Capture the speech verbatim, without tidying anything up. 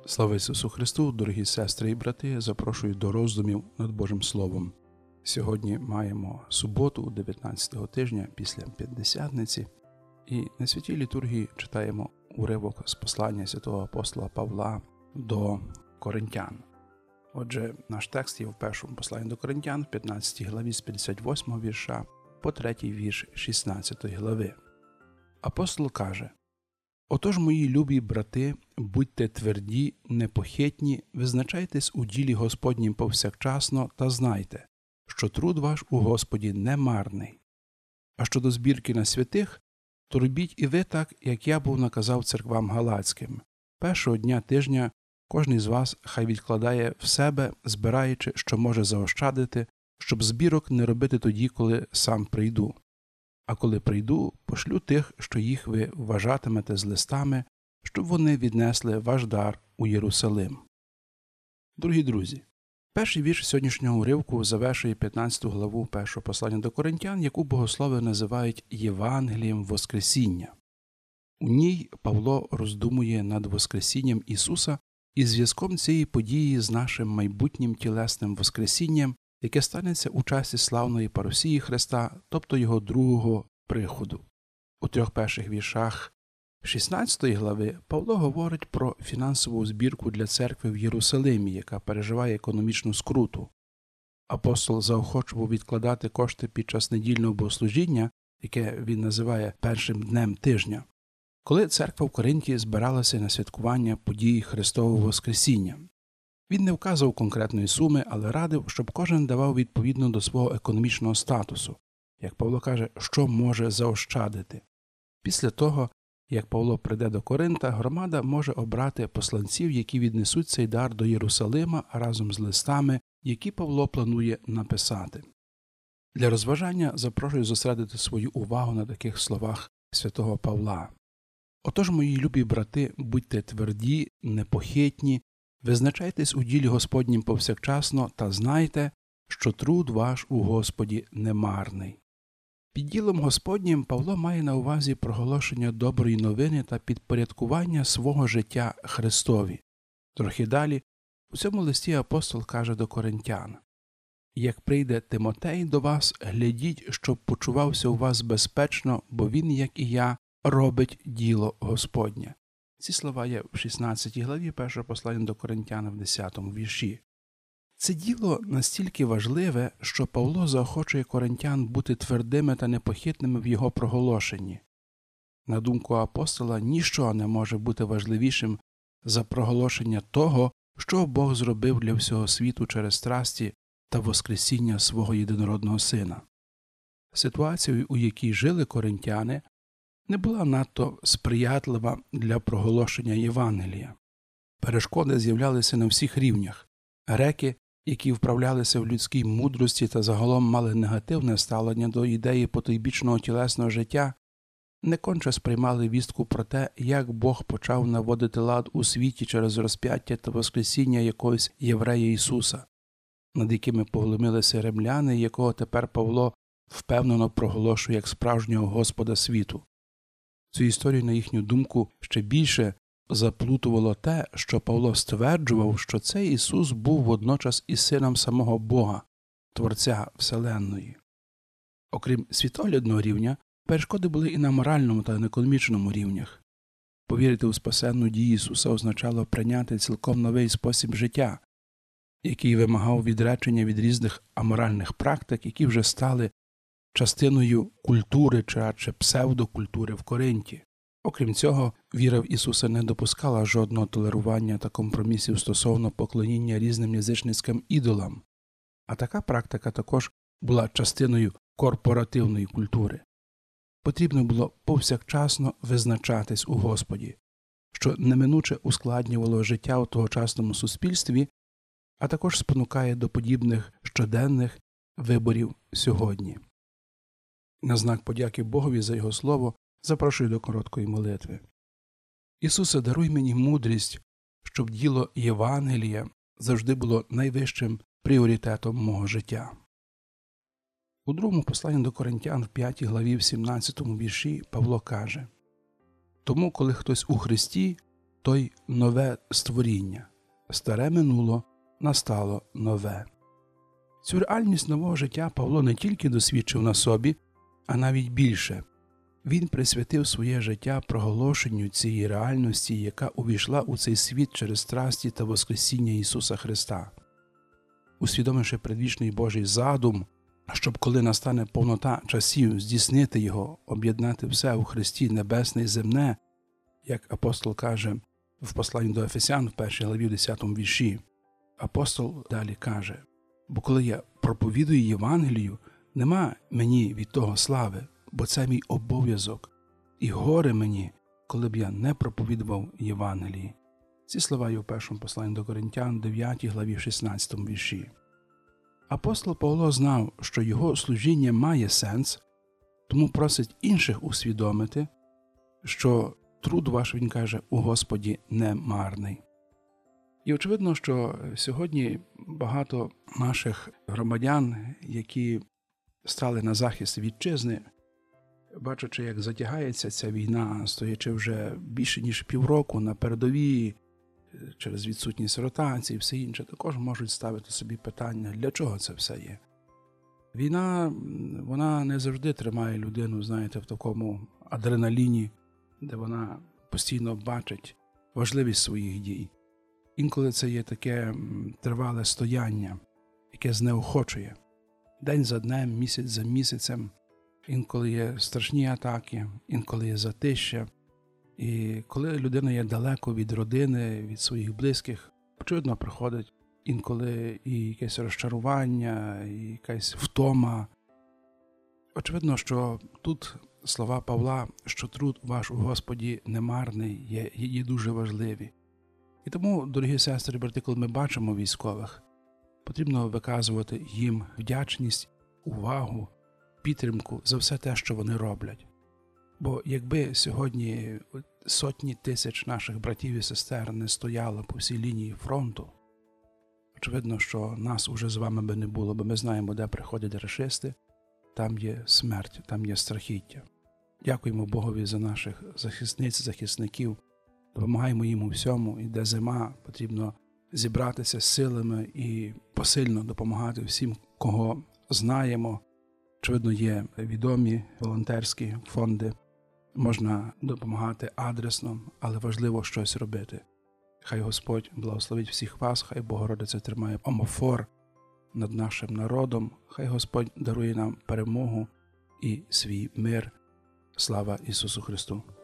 Слава Ісусу Христу, дорогі сестри і брати, запрошую до роздумів над Божим Словом. Сьогодні маємо суботу, дев'ятнадцятого тижня після П'ятдесятниці, і на святій літургії читаємо уривок з послання святого апостола Павла до Коринтян. Отже, наш текст є в першому посланні до Коринтян, в п'ятнадцятій главі з п'ятдесят восьмого вірша по третій вірш шістнадцятої глави. Апостол каже: «Отож, мої любі брати, будьте тверді, непохитні, визначайтесь у ділі Господнім повсякчасно та знайте, що труд ваш у Господі не марний. А щодо збірки на святих, то робіть і ви так, як я був наказав церквам галацьким. Першого дня тижня кожний з вас хай відкладає в себе, збираючи, що може заощадити, щоб збірок не робити тоді, коли сам прийду. А коли прийду, пошлю тих, що їх ви вважатимете з листами, щоб вони віднесли ваш дар у Єрусалим». Дорогі друзі, перший вірш сьогоднішнього уривку завершує п'ятнадцяту главу першого послання до Коринтян, яку богослови називають Євангелієм Воскресіння. У ній Павло роздумує над Воскресінням Ісуса і зв'язком цієї події з нашим майбутнім тілесним Воскресінням, яке станеться у часі славної парусії Христа, тобто Його другого приходу. У трьох перших віршах шістнадцятої глави Павло говорить про фінансову збірку для церкви в Єрусалимі, яка переживає економічну скруту. Апостол заохочував відкладати кошти під час недільного богослужіння, яке він називає першим днем тижня, коли церква в Коринті збиралася на святкування події Христового Воскресіння. Він не вказував конкретної суми, але радив, щоб кожен давав відповідно до свого економічного статусу, як Павло каже, що може заощадити. Після того, як Павло прийде до Коринта, громада може обрати посланців, які віднесуть цей дар до Єрусалима разом з листами, які Павло планує написати. Для розважання запрошую зосередити свою увагу на таких словах святого Павла. «Отож, мої любі брати, будьте тверді, непохитні, визначайтесь у ділі Господнім повсякчасно та знайте, що труд ваш у Господі не марний». Під ділом Господнім Павло має на увазі проголошення доброї новини та підпорядкування свого життя Христові. Трохи далі у цьому листі апостол каже до коринтян: «Як прийде Тимотей до вас, глядіть, щоб почувався у вас безпечно, бо він, як і я, робить діло Господнє». Ці слова є в шістнадцятій главі першого послання до Коринтян в десятому вірші. Це діло настільки важливе, що Павло заохочує коринтян бути твердими та непохитними в його проголошенні. На думку апостола, ніщо не може бути важливішим за проголошення того, що Бог зробив для всього світу через страсті та воскресіння свого єдинородного Сина. Ситуація, у якій жили коринтяни, не була надто сприятлива для проголошення Євангелія. Перешкоди з'являлися на всіх рівнях. Греки, які вправлялися в людській мудрості та загалом мали негативне ставлення до ідеї потойбічного тілесного життя, не конче сприймали вістку про те, як Бог почав наводити лад у світі через розп'яття та воскресіння якогось єврея Ісуса, над якими поглумилися римляни, якого тепер Павло впевнено проголошує як справжнього Господа світу. Цю історію, на їхню думку, ще більше заплутувало те, що Павло стверджував, що цей Ісус був водночас і сином самого Бога, Творця Вселенної. Окрім світоглядного рівня, перешкоди були і на моральному та на економічному рівнях. Повірити у спасенну дію Ісуса означало прийняти цілком новий спосіб життя, який вимагав відречення від різних аморальних практик, які вже стали частиною культури чи радше псевдокультури в Коринті. Окрім цього, віра в Ісуса не допускала жодного толерування та компромісів стосовно поклоніння різним язичницьким ідолам, а така практика також була частиною корпоративної культури. Потрібно було повсякчасно визначатись у Господі, що неминуче ускладнювало життя у тогочасному суспільстві, а також спонукає до подібних щоденних виборів сьогодні. На знак подяки Богові за Його Слово запрошую до короткої молитви. Ісусе, даруй мені мудрість, щоб діло Євангелія завжди було найвищим пріоритетом мого життя. У другому посланні до Коринтян в п'ятій главі в сімнадцятому вірші Павло каже: «Тому, коли хтось у Христі, то й нове створіння. Старе минуло, настало нове. Цю реальність нового життя Павло не тільки досвідчив на собі, а навіть більше. Він присвятив своє життя проголошенню цієї реальності, яка увійшла у цей світ через страсті та воскресіння Ісуса Христа. Усвідомивши предвічний Божий задум, щоб коли настане повнота часів, здійснити його, об'єднати все у Христі небесне і земне, як апостол каже в посланні до Ефесян в першій главі в десятому вірші. Апостол далі каже: «Бо коли я проповідую Євангелію, нема мені від того слави, бо це мій обов'язок, і горе мені, коли б я не проповідував Євангелії». Ці слова є у першому посланні до Коринтян, дев'ятій главі, шістнадцятому вірші. Апостол Павло знав, що його служіння має сенс, тому просить інших усвідомити, що труд ваш, він каже, у Господі не марний. І очевидно, що сьогодні багато наших громадян, які стали на захист вітчизни, бачачи, як затягається ця війна, стоячи вже більше ніж півроку на передовій, через відсутність ротації і все інше, також можуть ставити собі питання, для чого це все є. Війна, вона не завжди тримає людину, знаєте, в такому адреналіні, де вона постійно бачить важливість своїх дій. Інколи це є таке тривале стояння, яке знеохочує. День за днем, місяць за місяцем. Інколи є страшні атаки, інколи є затища. І коли людина є далеко від родини, від своїх близьких, очевидно, приходить інколи і якесь розчарування, і якась втома. Очевидно, що тут слова Павла, що труд ваш у Господі не марний, є, є дуже важливі. І тому, дорогі сестри і брати, коли ми бачимо військових, потрібно виказувати їм вдячність, увагу, підтримку за все те, що вони роблять. Бо якби сьогодні сотні тисяч наших братів і сестер не стояли по всій лінії фронту, очевидно, що нас уже з вами би не було, бо ми знаємо, де приходять рашисти, там є смерть, там є страхіття. Дякуємо Богові за наших захисниць, захисників, допомагаємо їм у всьому, і де зима, потрібно зібратися з силами і посильно допомагати всім, кого знаємо. Очевидно, є відомі волонтерські фонди, можна допомагати адресно, але важливо щось робити. Хай Господь благословить всіх вас, хай Богородиця тримає омофор над нашим народом, хай Господь дарує нам перемогу і свій мир. Слава Ісусу Христу!